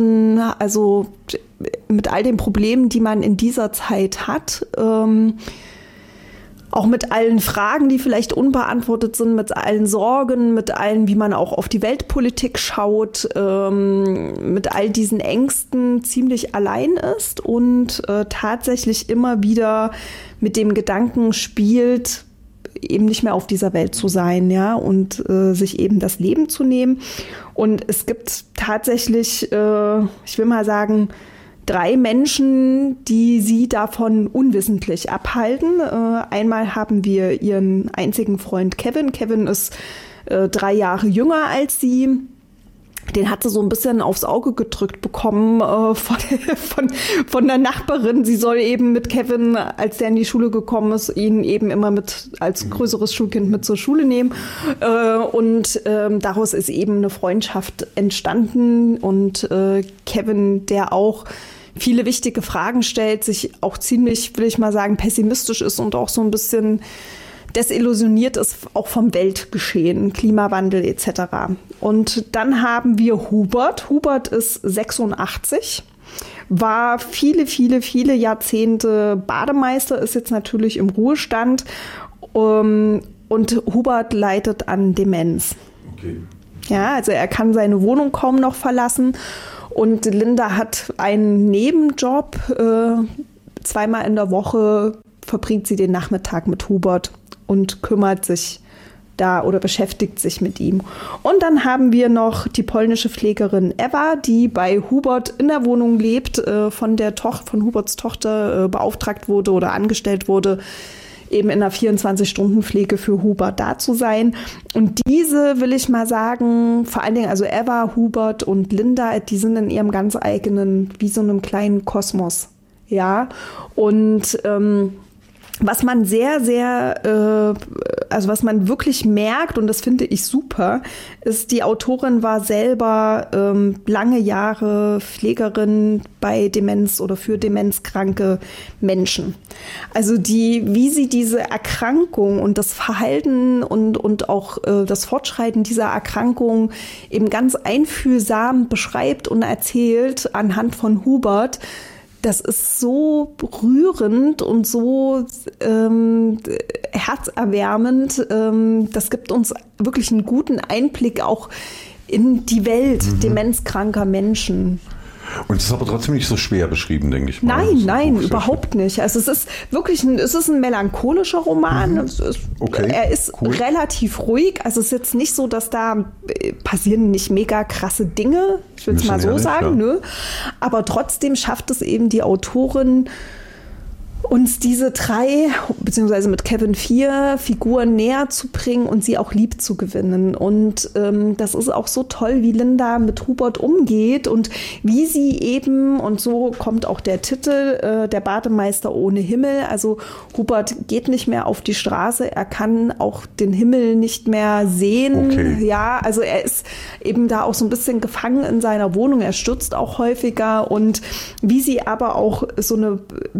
K: den Problemen, die man in dieser Zeit hat, auch mit allen Fragen, die vielleicht unbeantwortet sind, mit allen Sorgen, mit allen, wie man auch auf die Weltpolitik schaut, mit all diesen Ängsten ziemlich allein ist und tatsächlich immer wieder mit dem Gedanken spielt, eben nicht mehr auf dieser Welt zu sein, ja, und sich eben das Leben zu nehmen. Und es gibt tatsächlich, ich will mal sagen, 3 Menschen, die sie davon unwissentlich abhalten. Einmal haben wir ihren einzigen Freund Kevin. Kevin ist 3 Jahre jünger als sie. Den hat sie so ein bisschen aufs Auge gedrückt bekommen von der Nachbarin. Sie soll eben mit Kevin, als der in die Schule gekommen ist, ihn eben immer mit als größeres Schulkind mit zur Schule nehmen. Und daraus ist eben eine Freundschaft entstanden. Und Kevin, der auch viele wichtige Fragen stellt, sich auch ziemlich, will ich mal sagen, pessimistisch ist und auch so ein bisschen desillusioniert ist, auch vom Weltgeschehen, Klimawandel etc. Und dann haben wir Hubert. Hubert ist 86, war viele Jahrzehnte Bademeister, ist jetzt natürlich im Ruhestand. Und Hubert leidet an Demenz. Okay. Ja, also er kann seine Wohnung kaum noch verlassen. Und Linda hat einen Nebenjob. 2-mal in der Woche verbringt sie den Nachmittag mit Hubert und kümmert sich da oder beschäftigt sich mit ihm. Und dann haben wir noch die polnische Pflegerin Eva, die bei Hubert in der Wohnung lebt, von Huberts Tochter beauftragt wurde oder angestellt wurde, eben in einer 24-Stunden-Pflege für Hubert da zu sein. Und diese, will ich mal sagen, vor allen Dingen, also Eva, Hubert und Linda, die sind in ihrem ganz eigenen, wie so einem kleinen Kosmos. Ja, und was man was man wirklich merkt, und das finde ich super, ist, die Autorin war selber lange Jahre Pflegerin bei Demenz oder für demenzkranke Menschen. Also wie sie diese Erkrankung und das Verhalten und auch das Fortschreiten dieser Erkrankung eben ganz einfühlsam beschreibt und erzählt anhand von Hubert, das ist so rührend und so herzerwärmend. Das gibt uns wirklich einen guten Einblick auch in die Welt demenzkranker Menschen.
J: Und es ist aber trotzdem nicht so schwer beschrieben, denke ich mal.
K: Nein, überhaupt nicht. Also es ist wirklich ein melancholischer Roman. Er ist relativ ruhig. Also es ist jetzt nicht so, dass da passieren nicht mega krasse Dinge. Ich will es mal so sagen. Ja. Ne? Aber trotzdem schafft es eben die Autorin, uns diese 3, beziehungsweise mit Kevin 4 Figuren näher zu bringen und sie auch lieb zu gewinnen. Und das ist auch so toll, wie Linda mit Hubert umgeht und wie sie eben, und so kommt auch der Titel, der Bademeister ohne Himmel. Also Hubert geht nicht mehr auf die Straße, er kann auch den Himmel nicht mehr sehen. Okay. Ja, also er ist eben da auch so ein bisschen gefangen in seiner Wohnung, er stürzt auch häufiger, und wie sie aber auch so eine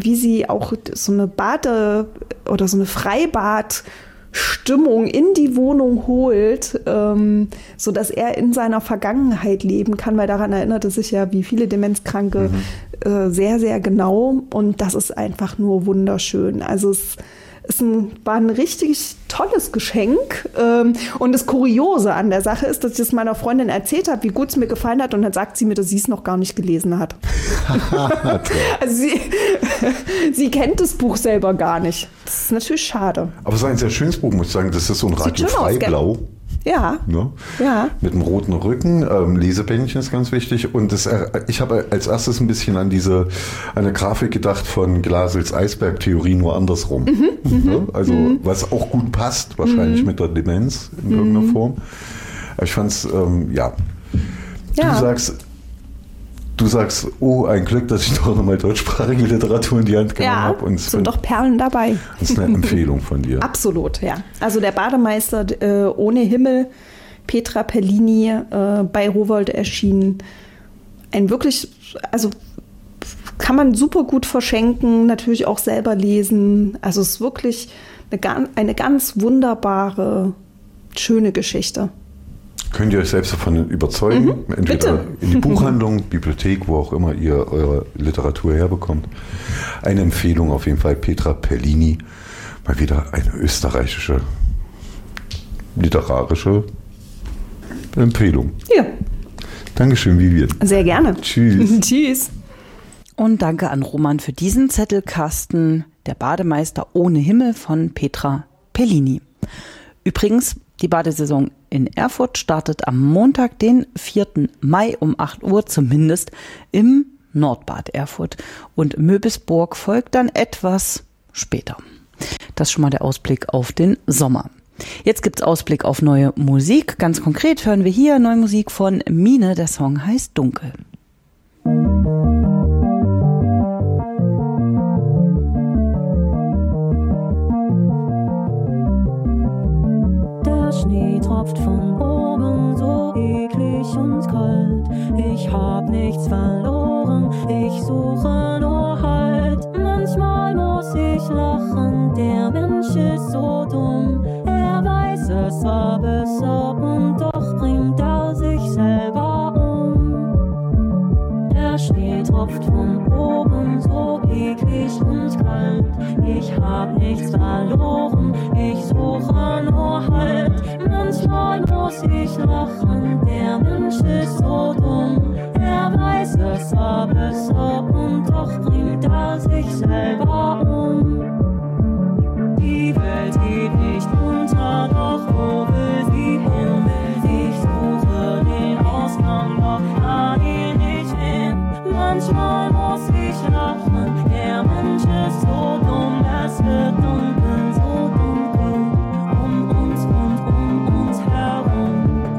K: Bade- oder so eine Freibad-Stimmung in die Wohnung holt, so dass er in seiner Vergangenheit leben kann, weil daran erinnerte sich ja, wie viele Demenzkranke, sehr, sehr genau, und das ist einfach nur wunderschön. Also es war ein richtig tolles Geschenk. Und das Kuriose an der Sache ist, dass ich es meiner Freundin erzählt habe, wie gut es mir gefallen hat. Und dann sagt sie mir, dass sie es noch gar nicht gelesen hat. Also sie kennt das Buch selber gar nicht. Das ist natürlich schade.
J: Aber es ist ein sehr schönes Buch, muss ich sagen. Das ist so ein Radio Frei Blau.
K: Ja.
J: Ne?
K: Ja.
J: Mit einem roten Rücken. Lesebändchen ist ganz wichtig. Und ich habe als erstes ein bisschen an eine Grafik gedacht von Glasels Eisbergtheorie, nur andersrum. Ne? Also was auch gut passt, wahrscheinlich mit der Demenz in irgendeiner Form. Ich fand es, ja. Du sagst, oh, ein Glück, dass ich doch nochmal deutschsprachige Literatur in die Hand genommen habe.
K: Und sind doch Perlen dabei.
J: Das ist eine Empfehlung von dir.
K: Absolut, ja. Also der Bademeister ohne Himmel, Petra Pellini, bei Rowohlt erschienen. Ein wirklich, also kann man super gut verschenken, natürlich auch selber lesen. Also es ist wirklich eine ganz wunderbare, schöne Geschichte.
J: Könnt ihr euch selbst davon überzeugen? Entweder
K: bitte.
J: In die Buchhandlung, Bibliothek, wo auch immer ihr eure Literatur herbekommt. Eine Empfehlung auf jeden Fall, Petra Pellini. Mal wieder eine österreichische literarische Empfehlung.
K: Ja.
J: Dankeschön, Vivian.
K: Sehr gerne.
J: Tschüss.
K: Tschüss.
B: Und danke an Roman für diesen Zettelkasten. Der Bademeister ohne Himmel von Petra Pellini. Übrigens, die Badesaison in Erfurt startet am Montag, den 4. Mai um 8 Uhr, zumindest im Nordbad Erfurt. Und Möbisburg folgt dann etwas später. Das ist schon mal der Ausblick auf den Sommer. Jetzt gibt's Ausblick auf neue Musik. Ganz konkret hören wir hier neue Musik von Mine. Der Song heißt Dunkel.
M: Schnee tropft von oben, so eklig und kalt. Ich hab nichts verloren, ich suche nur Halt. Manchmal muss ich lachen, der Mensch ist so dumm. Er weiß es war besser und doch bringt er sich selber um. Der Schnee tropft von oben, so eklig und kalt. Ich hab nichts verloren, ich suche nur Halt. Manchmal muss ich lachen, der Mensch ist so dumm. Er weiß es war besser und doch bringt er sich selber um. Die Welt geht nicht unter, doch wo will sie hin? Ich suche den Ausgang, doch da geh ich hin. Manchmal muss ich lachen, der Mensch ist so dumm. Es wird dunkel, so dunkel, um uns und um uns herum.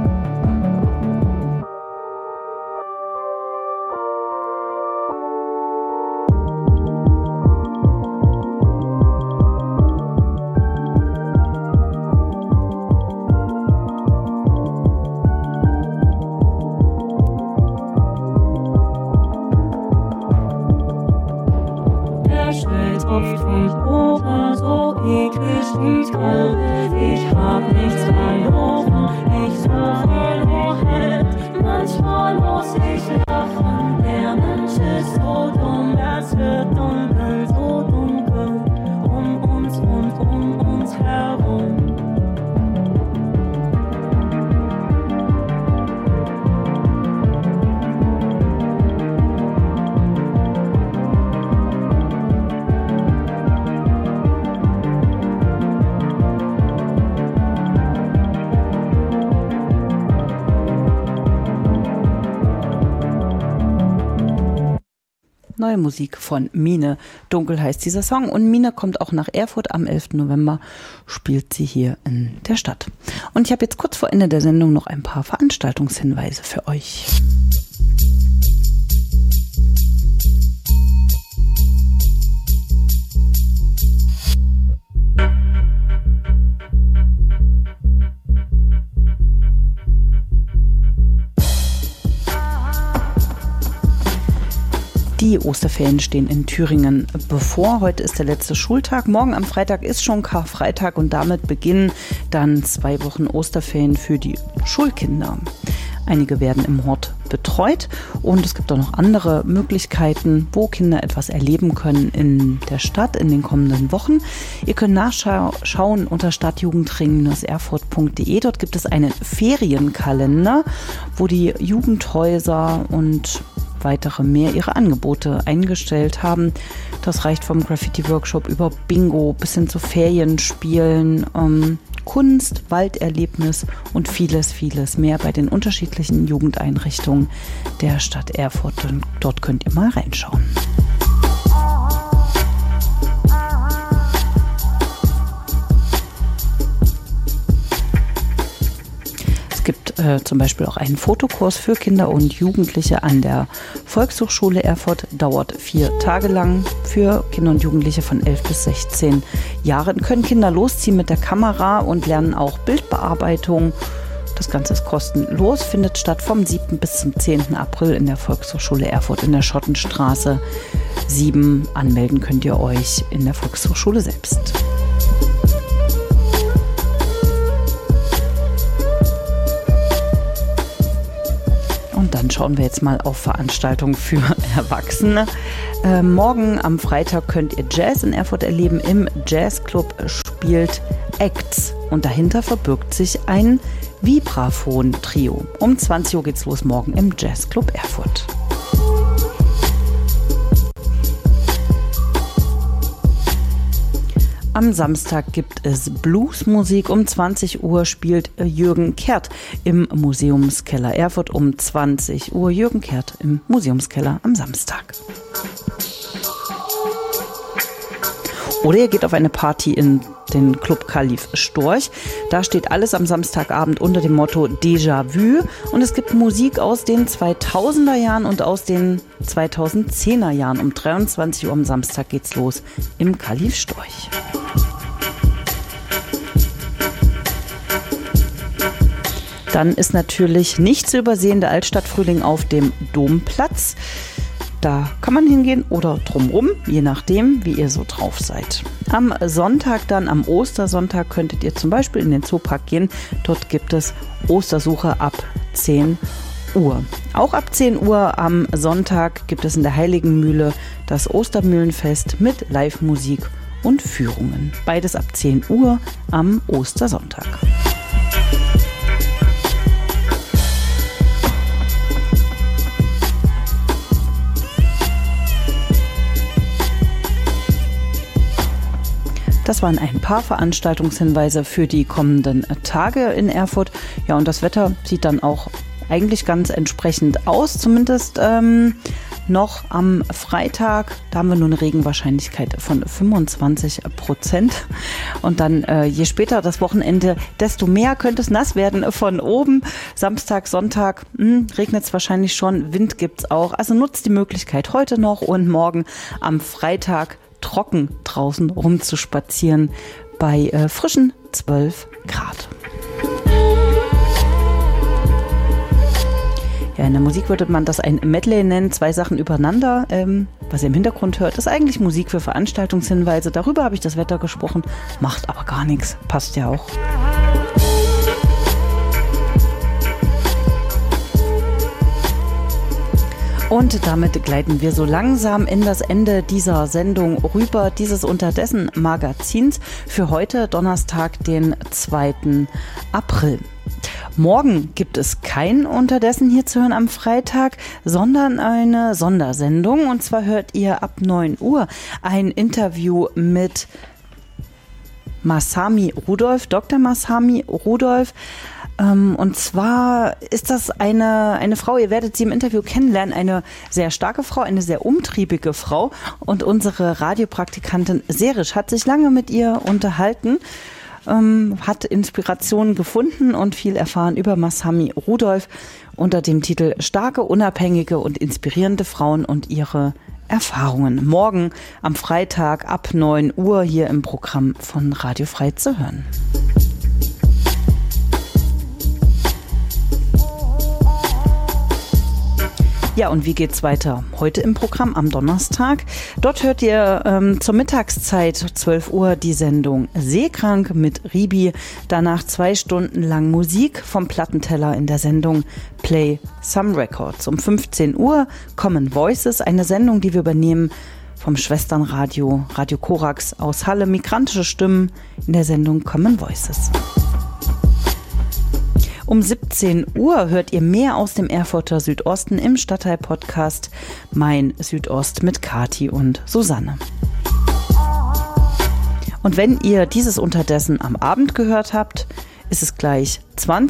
M: Tropft von oben, so eklig und kalt. Ich hab nichts verloren, ich suche nur Halt. Manchmal muss ich lachen, der Mensch ist so dumm. Es wird dunkel, so dunkel, um uns und um uns herum.
B: Neue Musik von Mine. Dunkel heißt dieser Song und Mine kommt auch nach Erfurt. Am 11. November spielt sie hier in der Stadt. Und ich habe jetzt kurz vor Ende der Sendung noch ein paar Veranstaltungshinweise für euch. Die Osterferien stehen in Thüringen bevor. Heute ist der letzte Schultag. Morgen am Freitag ist schon Karfreitag und damit beginnen dann 2 Wochen Osterferien für die Schulkinder. Einige werden im Hort betreut und es gibt auch noch andere Möglichkeiten, wo Kinder etwas erleben können in der Stadt in den kommenden Wochen. Ihr könnt nachschauen unter stadtjugendring-erfurt.de. Dort gibt es einen Ferienkalender, wo die Jugendhäuser und weitere mehr ihre Angebote eingestellt haben. Das reicht vom Graffiti-Workshop über Bingo bis hin zu Ferienspielen Kunst, Walderlebnis und vieles, vieles mehr bei den unterschiedlichen Jugendeinrichtungen der Stadt Erfurt. Und dort könnt ihr mal reinschauen. Es gibt zum Beispiel auch einen Fotokurs für Kinder und Jugendliche an der Volkshochschule Erfurt. Dauert 4 Tage lang. Für Kinder und Jugendliche von 11 bis 16 Jahren können Kinder losziehen mit der Kamera und lernen auch Bildbearbeitung. Das Ganze ist kostenlos, findet statt vom 7. bis zum 10. April in der Volkshochschule Erfurt in der Schottenstraße 7. Anmelden könnt ihr euch in der Volkshochschule selbst. Und dann schauen wir jetzt mal auf Veranstaltungen für Erwachsene. Morgen am Freitag könnt ihr Jazz in Erfurt erleben. Im Jazzclub spielt Acts und dahinter verbirgt sich ein Vibraphon-Trio. Um 20 Uhr geht's los morgen im Jazzclub Erfurt. Am Samstag gibt es Bluesmusik. Um 20 Uhr spielt Jürgen Kehrt im Museumskeller Erfurt. Um 20 Uhr Jürgen Kehrt im Museumskeller am Samstag. Oder ihr geht auf eine Party in den Club Kalif Storch. Da steht alles am Samstagabend unter dem Motto Déjà-vu. Und es gibt Musik aus den 2000er Jahren und aus den 2010er Jahren. Um 23 Uhr am Samstag geht's los im Kalif Storch. Dann ist natürlich nicht zu übersehen der Altstadtfrühling auf dem Domplatz. Da kann man hingehen oder drumrum, je nachdem, wie ihr so drauf seid. Am Sonntag dann, am Ostersonntag, könntet ihr zum Beispiel in den Zoopark gehen. Dort gibt es Ostersuche ab 10 Uhr. Auch ab 10 Uhr am Sonntag gibt es in der Heiligenmühle das Ostermühlenfest mit Live-Musik und Führungen. Beides ab 10 Uhr am Ostersonntag. Das waren ein paar Veranstaltungshinweise für die kommenden Tage in Erfurt. Ja, und das Wetter sieht dann auch eigentlich ganz entsprechend aus, zumindest noch am Freitag. Da haben wir nur eine Regenwahrscheinlichkeit von 25%. Und dann je später das Wochenende, desto mehr könnte es nass werden von oben. Samstag, Sonntag regnet es wahrscheinlich schon, Wind gibt es auch. Also nutzt die Möglichkeit heute noch und morgen am Freitag trocken draußen rumzuspazieren bei frischen 12 Grad. Ja, in der Musik würde man das ein Medley nennen, 2 Sachen übereinander. Was ihr im Hintergrund hört, ist eigentlich Musik für Veranstaltungshinweise. Darüber habe ich das Wetter gesprochen, macht aber gar nichts, passt ja auch. Und damit gleiten wir so langsam in das Ende dieser Sendung rüber, dieses Unterdessen Magazins für heute, Donnerstag, den 2. April. Morgen gibt es kein Unterdessen hier zu hören am Freitag, sondern eine Sondersendung. Und zwar hört ihr ab 9 Uhr ein Interview mit Masami Rudolph, Dr. Masami Rudolph. Und zwar ist das eine Frau, ihr werdet sie im Interview kennenlernen, eine sehr starke Frau, eine sehr umtriebige Frau. Und unsere Radiopraktikantin Serisch hat sich lange mit ihr unterhalten, hat Inspirationen gefunden und viel erfahren über Masami Rudolph unter dem Titel Starke, unabhängige und inspirierende Frauen und ihre Erfahrungen. Morgen am Freitag ab 9 Uhr hier im Programm von Radio Frei zu hören. Ja, und wie geht's weiter? Heute im Programm am Donnerstag. Dort hört ihr zur Mittagszeit 12 Uhr die Sendung Seekrank mit Ribi. Danach 2 Stunden lang Musik vom Plattenteller in der Sendung Play Some Records. Um 15 Uhr Common Voices, eine Sendung, die wir übernehmen vom Schwesternradio Radio Korax aus Halle. Migrantische Stimmen in der Sendung Common Voices. Um 17 Uhr hört ihr mehr aus dem Erfurter Südosten im Stadtteil-Podcast Mein Südost mit Kati und Susanne. Und wenn ihr dieses unterdessen am Abend gehört habt, ist es gleich 20